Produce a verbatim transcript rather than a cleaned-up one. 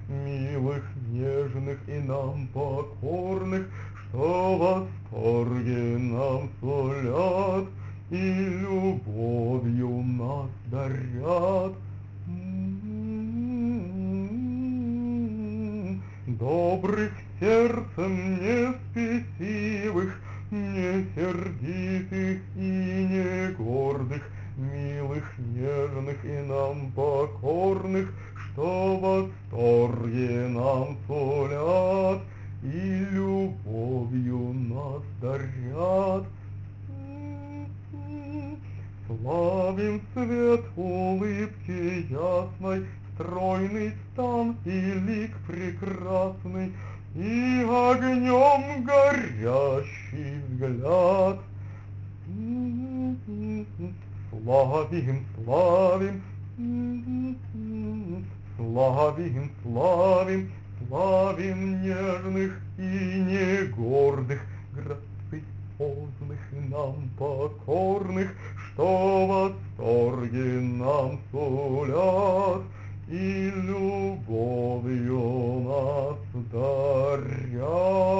милых, нежных и нам покорных, что восторги нам сулят и любовью нас дарят. Добрых сердцем не спесивых, не сердитых и не гордых, милых, нежных и нам покорных, что восторги нам сулят и любовью нас дарят. Славим свет улыбки ясной, стройный стан и лик прекрасный, и огнем горящий взгляд. Славим, славим, славим, славим, славим нежных и не гордых, грациозных нам покорных, что восторги нам сулят и любовью нас дарят.